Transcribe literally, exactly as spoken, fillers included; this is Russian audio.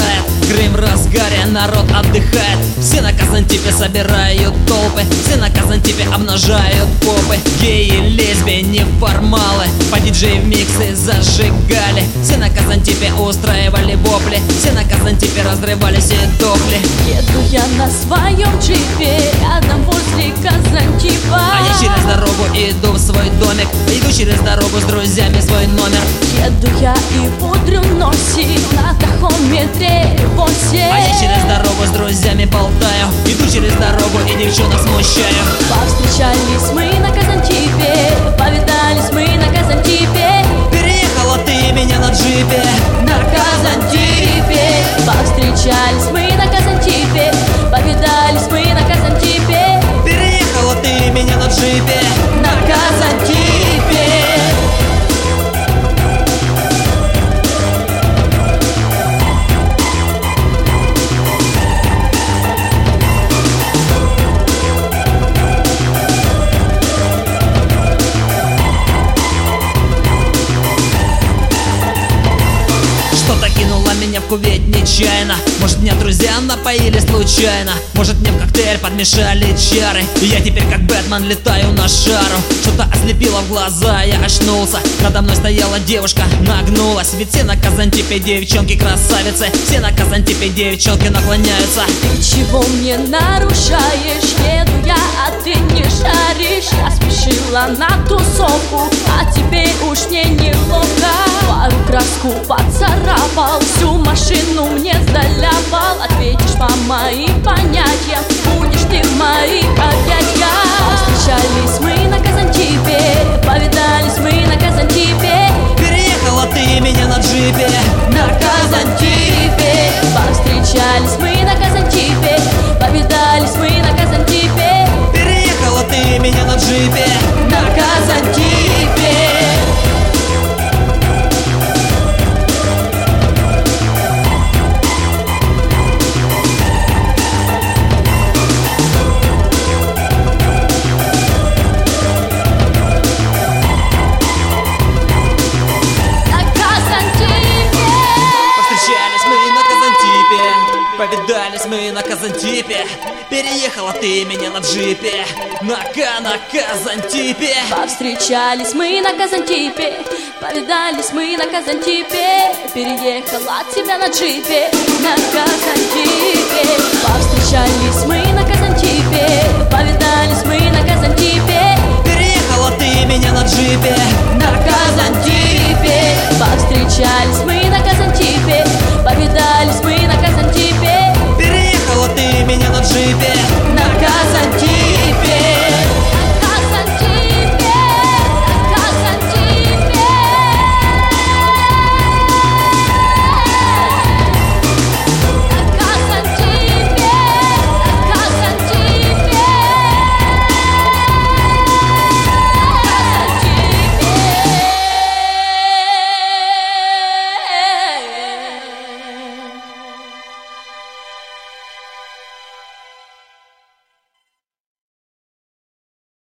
болтает. Крым в разгаре, народ отдыхает. Все на Казантипе собирают толпы, все на Казантипе обнажают попы. Геи, лесби, неформалы, по диджей в миксы зажигали. Все на Казантипе устраивали вопли, все на Казантипе разрывались и дохли. Еду я на своем джипе, рядом возле Казантипа. А я через дорогу иду в свой домик, иду через дорогу с друзьями свой номер. Еду я и пудрю носик на тахометре восемь. А я через дорогу с друзьями болтаю, иду через дорогу и девчонок смущаю. Повстречались мы на Казантипе, повидались мы на Казантипе. Переехала ты меня на джипе На Казантипе. Повстречались мы на Казантипе, повидались мы на Казантипе. Переехала ты меня на джипе На Казантипе. Что-то кинула меня в кувет нечаянно. Может, меня друзья напоили случайно, может, мне в коктейль подмешали чары. И я теперь как Бэтмен летаю на шару. Что-то ослепило в глаза, я очнулся. Надо мной стояла девушка, нагнулась. Ведь все на Казантипе девчонки красавицы, все на Казантипе девчонки наклоняются. Ты чего мне нарушаешь? Еду я, а ты не шаришь. Я спешила на тусовку, а тебе уж мне неловко. Пару краску поцарапал, всю машину мне заляпал. Ответишь по моим понятиям, будешь ты в моих объятиях. Встречались мы на Казантипе, повидались мы на Казантипе. Переехала ты меня на джипе На Казантипе. Повстречались мы на Казантипе, повидались мы на Казантипе. Переехала ты меня на джипе На Казантипе. Повидались мы на Казантипе. Переехала ты меня на джипе На Ка, на Казантипе. Повстречались мы на Казантипе, повидались мы на Казантипе. Переехала от тебя на джипе На Казантипе. Повстречались мы на Казантипе, повидались мы на Казантипе. Переехала ты меня на джипе На Казантипе. Повстречались мы на Казантипе,